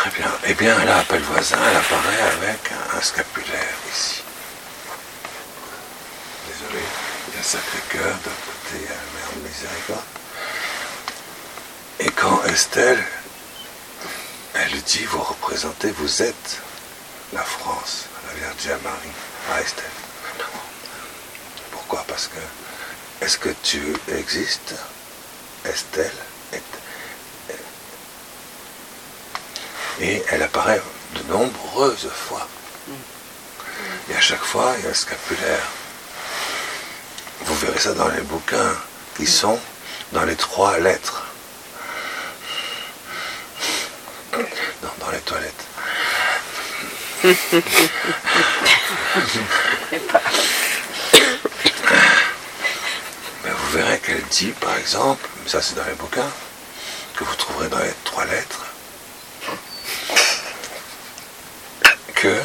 Très bien. Eh bien, là, appel voisin, elle apparaît avec un scapulaire ici. Désolé, il y a Sacré-Cœur, de l'autre côté, il y a la Mère de Miséricorde. Et quand Estelle, elle dit, vous représentez, vous êtes la France, la Vierge Marie, à Estelle. Pourquoi? Parce que, est-ce que tu existes, Estelle? Et elle apparaît de nombreuses fois. Et à chaque fois, il y a un scapulaire. Vous verrez ça dans les bouquins qui sont dans les 3 lettres. Non, dans les toilettes. Mais vous verrez qu'elle dit, par exemple, ça c'est dans les bouquins, que vous trouverez dans les 3 lettres, que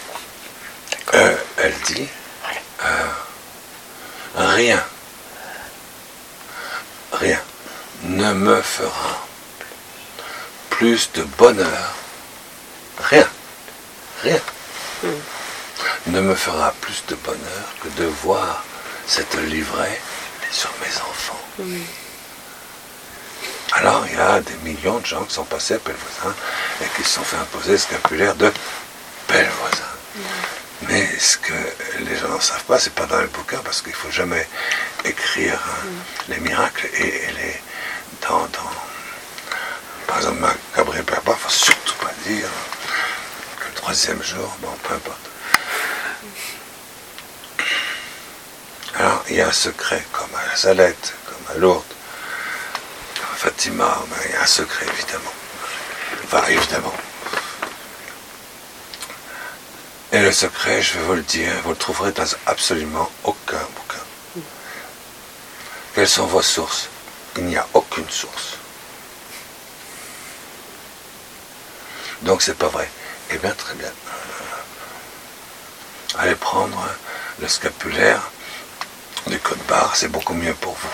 elle dit rien ne me fera plus de bonheur, rien ne me fera plus de bonheur que de voir cette livrée sur mes enfants. Alors il y a des millions de gens qui sont passés à Pellevoisin et qui se sont fait imposer le scapulaire de Pellevoisin. Mais ce que les gens ne savent pas, c'est pas dans les bouquins, parce qu'il ne faut jamais écrire les miracles et les par exemple, Gabriel Papa, il ne faut surtout pas dire que le 3e jour, bon, peu importe. Alors, il y a un secret, comme à la Salette, comme à Lourdes, comme à Fatima, mais il y a un secret, évidemment. Enfin, évidemment. Et le secret, je vais vous le dire, vous le trouverez dans absolument aucun bouquin. Quelles sont vos sources? Il n'y a aucune source. Donc c'est pas vrai. Eh bien, très bien. Allez prendre le scapulaire du Code-Barre, c'est beaucoup mieux pour vous.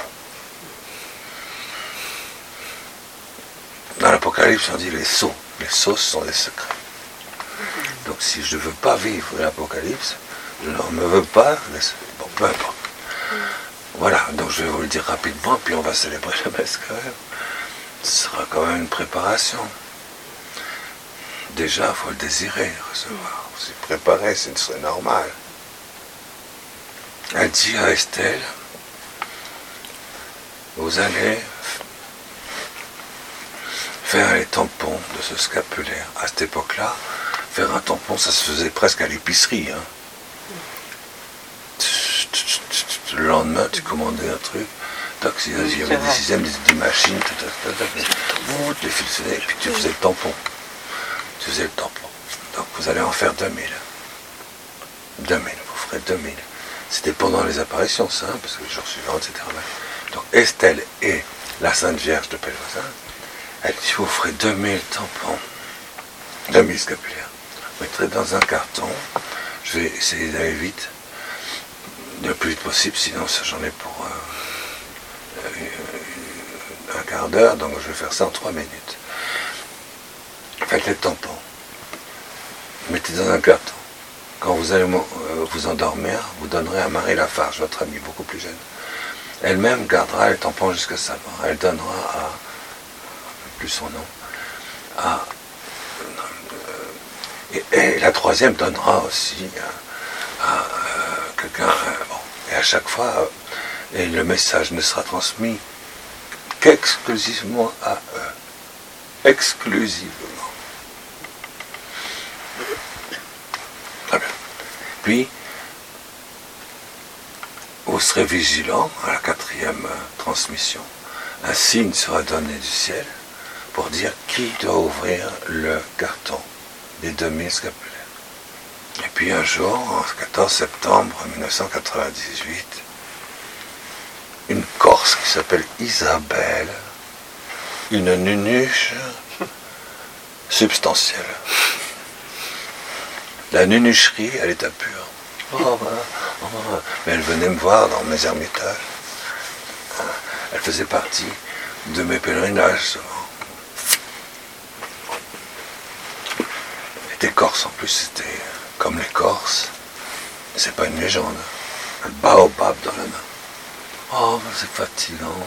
Dans l'Apocalypse, on dit les sceaux. Les sceaux sont des secrets. Donc si je ne veux pas vivre l'Apocalypse, je ne me veux pas, bon, peu importe. Voilà, donc je vais vous le dire rapidement, puis on va célébrer la messe quand même. Ce sera quand même une préparation. Déjà, il faut le désirer, recevoir. S'y préparer, ce serait normal. Elle dit à Estelle, vous allez faire les tampons de ce scapulaire. À cette époque-là, faire un tampon, ça se faisait presque à l'épicerie. Le lendemain, tu commandais un truc, il y avait des systèmes, des machines, tu les faisais, et puis tu faisais le tampon. Tu faisais le tampon. Donc vous allez en faire 2000. 2000, vous ferez 2000. C'était pendant les apparitions, ça, parce que les jours suivants, etc. Donc Estelle et la Sainte Vierge de Pellevoisin, elle dit, vous ferez 2000 tampons, 2000 scapulaires. Vous mettrez dans un carton, je vais essayer d'aller vite, le plus vite possible, sinon j'en ai pour un quart d'heure, donc je vais faire ça en 3 minutes. Faites les tampons. Mettez dans un carton. Quand vous allez vous endormir, vous donnerez à Marie Lafarge, votre amie beaucoup plus jeune. Elle-même gardera les tampons jusqu'à sa mort. Elle donnera à, plus son nom, et la 3e donnera aussi à quelqu'un. Bon. Et à chaque fois, et le message ne sera transmis qu'exclusivement à eux. Exclusivement. Très bien. Puis, vous serez vigilant à la 4e transmission. Un signe sera donné du ciel pour dire qui doit ouvrir le carton des 2000 scapulaires. Et puis un jour, en 14 septembre 1998, une Corse qui s'appelle Isabelle, une nunuche substantielle. La nunucherie à l'état pur. Mais elle venait me voir dans mes ermitages. Elle faisait partie de mes pèlerinages souvent. était corse en plus, c'était comme les Corses, c'est pas une légende. Un baobab dans la main. Oh, c'est fatigant.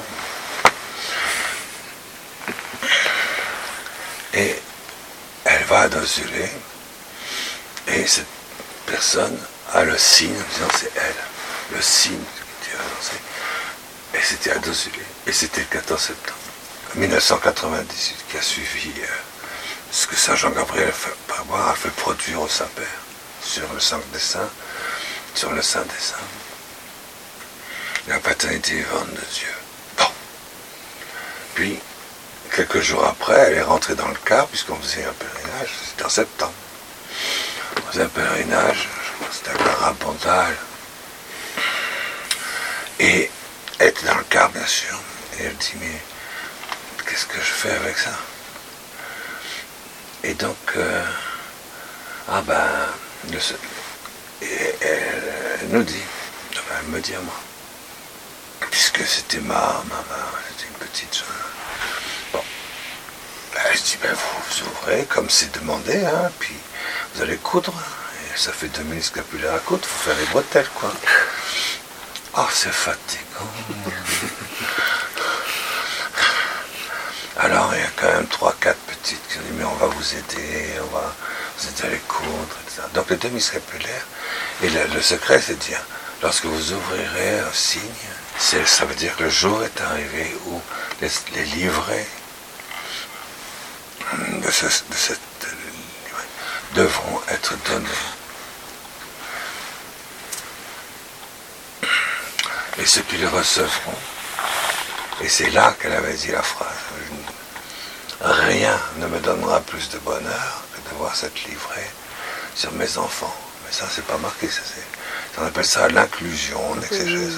Et elle va à Dozulé, et cette personne a le signe en disant c'est elle, le signe qui a annoncé. Et c'était à Dozulé, et c'était le 14 septembre 1998 qui a suivi ce que Saint Jean-Gabriel a fait produire au Saint-Père sur le Saint des Saints, sur le Saint des Saints. La paternité vivante de Dieu. Bon. Puis, quelques jours après, elle est rentrée dans le car, puisqu'on faisait un pèlerinage, c'était en septembre. On faisait un pèlerinage, je crois que c'était à Garabandal. Et elle était dans le car, bien sûr. Et elle dit, mais qu'est-ce que je fais avec ça? Et donc, elle nous dit, elle me dit à moi, puisque c'était c'était une petite... Bon, je dis, vous ouvrez, comme c'est demandé, hein, puis vous allez coudre, et ça fait 2000 scapulaires à coudre, il faut faire les bretelles, quoi. Oh, c'est fatigant. Alors, il y a quand même 3-4 petites qui ont dit, mais on va vous aider, vous aider à les coudre, etc. Donc, les demi-scapulaires, et le secret, c'est de dire, lorsque vous ouvrirez un signe, ça veut dire que le jour est arrivé où les livrets de cette devront être donnés. Et ceux qui le recevront, et c'est là qu'elle avait dit la phrase, rien ne me donnera plus de bonheur que de voir cette livrée sur mes enfants. Mais ça, c'est pas marqué, on appelle ça l'inclusion en exégèse.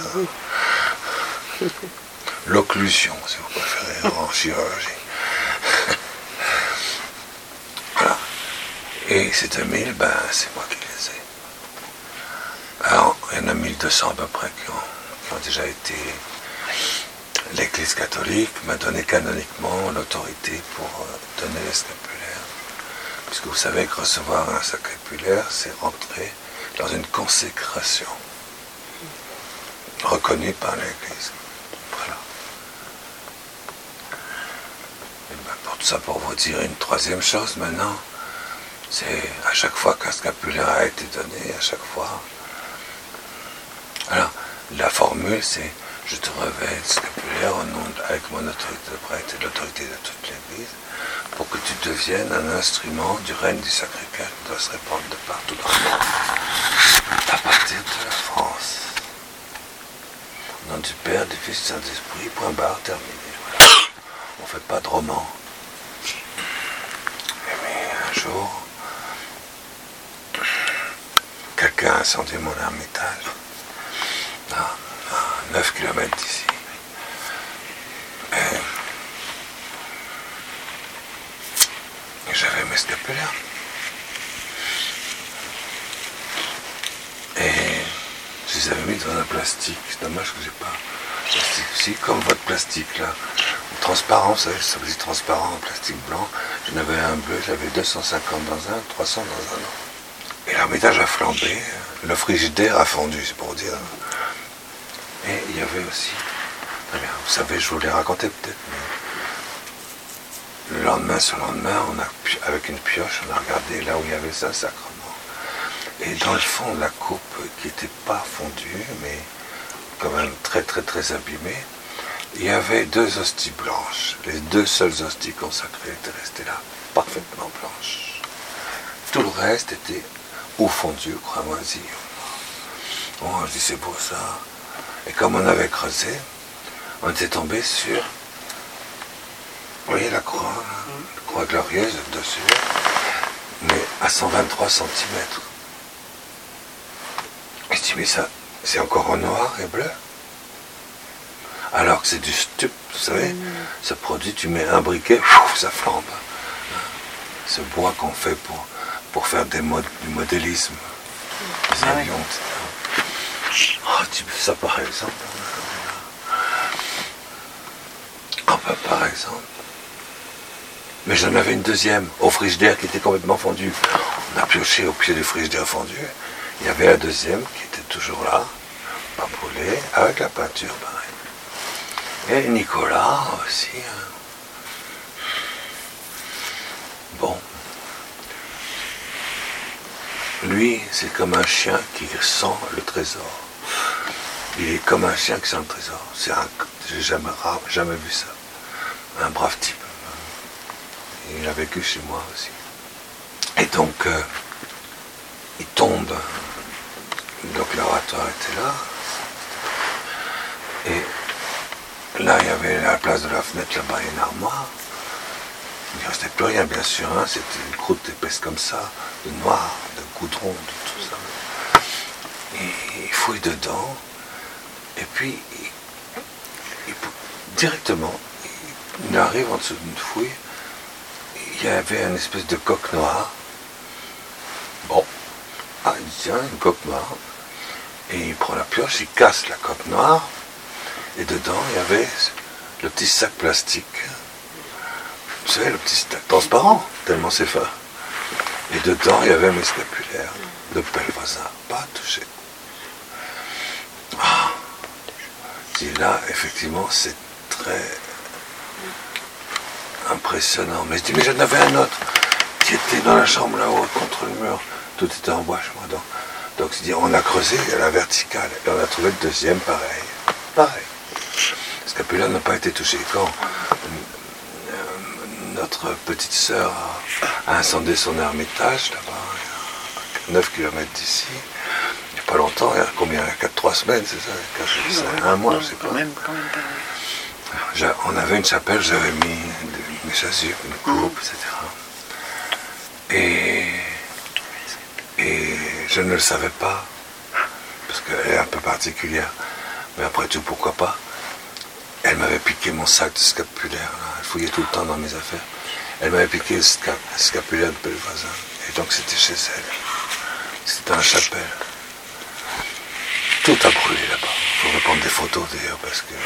L'occlusion, si vous préférez, en chirurgie. Voilà. Et ces 2000, c'est moi qui les ai. Alors, il y en a 1200 à peu près qui ont déjà été... L'Église catholique m'a donné canoniquement l'autorité pour donner les scapulaires. Puisque vous savez que recevoir un scapulaire, c'est rentrer dans une consécration reconnue par l'Église. Voilà. Et pour tout ça, pour vous dire une troisième chose maintenant, c'est à chaque fois qu'un scapulaire a été donné, à chaque fois. Alors, la formule, c'est je te revêt le scapulaire au nom avec mon autorité de prêtre et l'autorité de toute l'Église, pour que tu deviennes un instrument du règne du Sacré-Cœur qui doit se répandre de partout dans le monde, à partir de la France. Au nom du Père, du Fils, du Saint-Esprit, point barre, terminé. Voilà. On ne fait pas de roman. Mais un jour, quelqu'un a incendié mon ermitage. 9 km d'ici. Et j'avais mes scapulaires. Et je les avais mis dans un plastique. C'est dommage que j'ai pas plastique aussi, comme votre plastique là. Transparent, vous savez, ça vous dit transparent en plastique blanc. J'en avais un bleu, j'avais 250 dans un, 300 dans un autre. Et l'ermitage a flambé. Le frigidaire a fondu, c'est pour dire. Et il y avait aussi, très bien, vous savez, je vous l'ai raconté peut-être, mais le lendemain, sur le lendemain, avec une pioche, on a regardé là où il y avait ça, sacrement. Et dans le fond de la coupe, qui n'était pas fondue, mais quand même très très très abîmée, il y avait 2 hosties blanches. Les 2 seules hosties consacrées étaient restées là, parfaitement blanches. Tout le reste était ou fondu, cramoisi. Oh, je dis, c'est beau ça. Et comme on avait creusé, on était tombé sur, vous voyez la croix glorieuse dessus, mais à 123 cm. Et je dis, mais ça, c'est encore en noir et bleu. Alors que c'est du stup, vous savez, ce produit, tu mets un briquet, ça flambe. Ce bois qu'on fait pour faire du modélisme, des avions, etc. Oh, tu veux ça par exemple. Enfin, par exemple, Mais j'en avais une deuxième, au frigidaire qui était complètement fondue. On a pioché au pied du frigidaire fondu. Il y avait la deuxième qui était toujours là, pas brûlée, avec la peinture, pareil. Et Nicolas aussi. Bon. Lui, c'est comme un chien qui sent le trésor. Il est comme un chien qui sent le trésor. J'ai jamais vu ça. Un brave type. Il a vécu chez moi aussi. Et donc, il tombe. Donc l'oratoire était là. Et là, il y avait à la place de la fenêtre, là-bas, une armoire. Il ne restait plus rien, bien sûr. Hein. C'était une croûte épaisse comme ça, de noir, de goudron, de tout ça. Et il fouille dedans. Et puis, directement, il arrive en dessous d'une fouille. Il y avait une espèce de coque noire. Bon. Ah, il dit, tiens, une coque noire. Et il prend la pioche, il casse la coque noire. Et dedans, il y avait le petit sac plastique. Vous savez, le petit sac transparent, tellement c'est fin. Et dedans, il y avait mes scapulaires de Pellevoisin, pas touché. Ah. Et là, effectivement, c'est très impressionnant. Mais je dis, mais j'en avais un autre qui était dans la chambre là-haut, contre le mur. Tout était en bois chez moi. Donc je dis, on a creusé à la verticale. Et on a trouvé le deuxième, pareil. Pareil. Le scapulaire n'a pas été touché. Quand notre petite sœur a incendé son ermitage, là-bas, à 9 km d'ici, il n'y a pas longtemps, il y a combien? Il y a 3 semaines, c'est ça? Un mois, je sais pas. Quand même pas. On avait une chapelle, j'avais mis mes chasubles, une coupe, etc. Et je ne le savais pas, parce qu'elle est un peu particulière. Mais après tout, pourquoi pas? Elle m'avait piqué mon sac de scapulaire, là. Elle fouillait tout le temps dans mes affaires. Elle m'avait piqué le scapulaire de Pellevoisin. Et donc c'était chez elle. C'était dans la chapelle. Tout a brûlé là-bas. Il faudrait prendre des photos d'ailleurs, parce que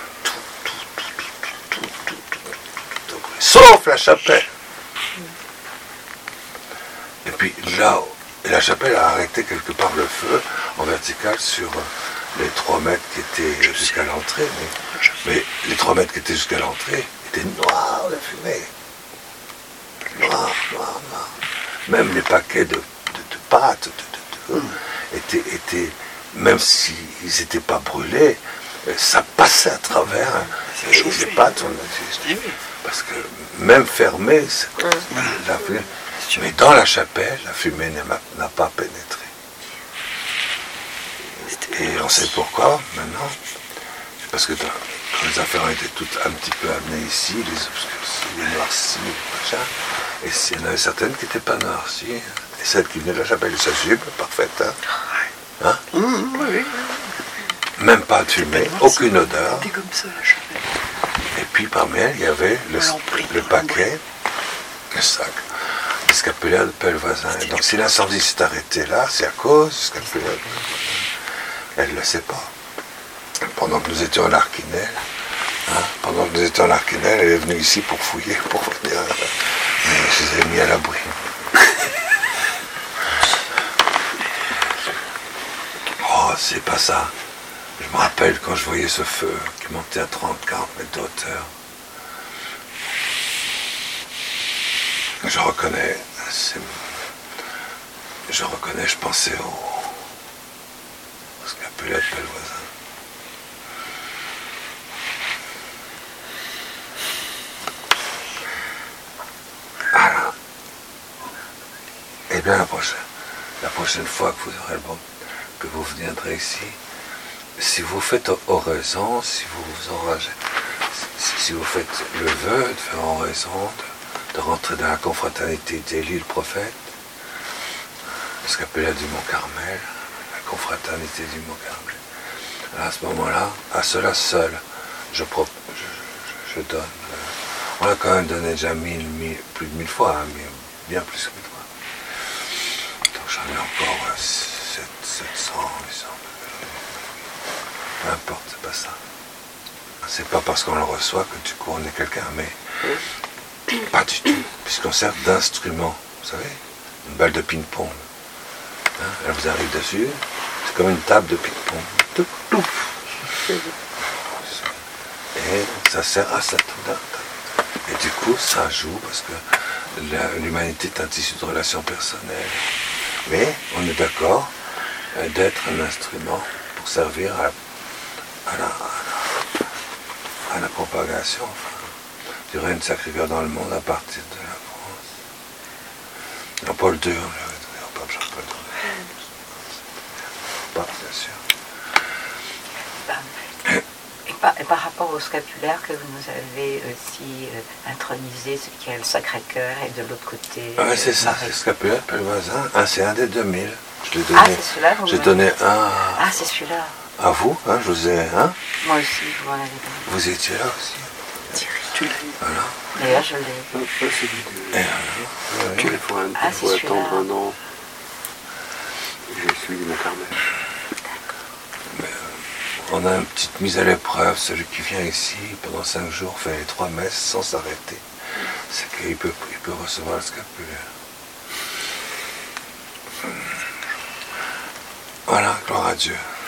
tout a brûlé. Sauf la chapelle. Et puis là, la chapelle a arrêté quelque part le feu en vertical sur les 3 mètres qui étaient jusqu'à l'entrée. Mais les 3 mètres qui étaient jusqu'à l'entrée étaient noirs de fumée. Noir. Même les paquets de pâtes étaient, même s'ils n'étaient pas brûlés, ça passait à travers. Et les pâtes, parce que même fermées, mais dans la chapelle, la fumée n'a pas pénétré. Et on sait pourquoi maintenant. C'est parce que quand les affaires ont été toutes un petit peu amenées ici, les obscurcies, les noircies, machin, et il y en avait certaines qui n'étaient pas noircies. Et celles qui venaient de la chapelle, ça suble, parfaite. Hein? Oui. Même pas de fumée, aucune odeur. C'était comme ça la chapelle. Et puis parmi elles, il y avait le paquet, le sac, les scapulaires de Pellevoisin. Et donc si l'incendie s'est arrêté là, c'est à cause du scapulaire de Pellevoisin. Elle ne le sait pas. Pendant que nous étions à l'Arquinel, elle est venue ici pour fouiller, pour venir. Mais je les ai mis à l'abri. Oh, c'est pas ça. Je me rappelle quand je voyais ce feu qui montait à 30-40 mètres de hauteur. Je reconnais, je pensais au scapulaire de Pellevoisin. Alors, et bien la prochaine fois que vous aurez que vous viendrez ici, si vous faites oraison, si vous vous enragez, si vous faites le vœu de faire oraison, de rentrer dans la confraternité d'Élie le prophète, le scapulaire du Mont Carmel, la confraternité du Mont Carmel. Alors à ce moment-là, à cela seul, je donne. On l'a quand même donné déjà plus de 1000 fois, hein, mais bien plus que 1000 fois. Donc j'en ai encore 700, 800. Peu importe, c'est pas ça. C'est pas parce qu'on le reçoit que tu couronnes quelqu'un, mais Pas du tout, puisqu'on sert d'instrument, vous savez, une balle de ping-pong. Hein, elle vous arrive dessus, c'est comme une table de ping-pong. Tout, tout. Et ça sert à ça tout. Et du coup, ça joue parce que l'humanité est un tissu de relations personnelles. Mais on est d'accord d'être un instrument pour servir à la propagation. Enfin, du règne sacré-cœur dans le monde à partir de la France. Jean-Paul II, on lui avait donné au pape Jean-Paul II. Pas, bien sûr. Et par rapport au scapulaire que vous nous avez aussi intronisé, ce qui est le Sacré-Cœur, et de l'autre côté... Oui, c'est ça, c'est le scapulaire, puis le voisin. C'est un des 2000. Je l'ai donné. Ah, c'est celui-là, vous J'ai donné un Ah, c'est celui-là. à vous, hein, je vous ai... Hein, Moi aussi, je vous en avais donné. vous étiez là aussi. Tu l'as. Voilà. D'ailleurs, je l'ai. Non, ça c'est du Et Il faut attendre un an. J'ai suivi mon carnet. on a une petite mise à l'épreuve. Celui qui vient ici pendant 5 jours fait les 3 messes sans s'arrêter. C'est qu'il peut recevoir le scapulaire. Voilà, gloire à Dieu.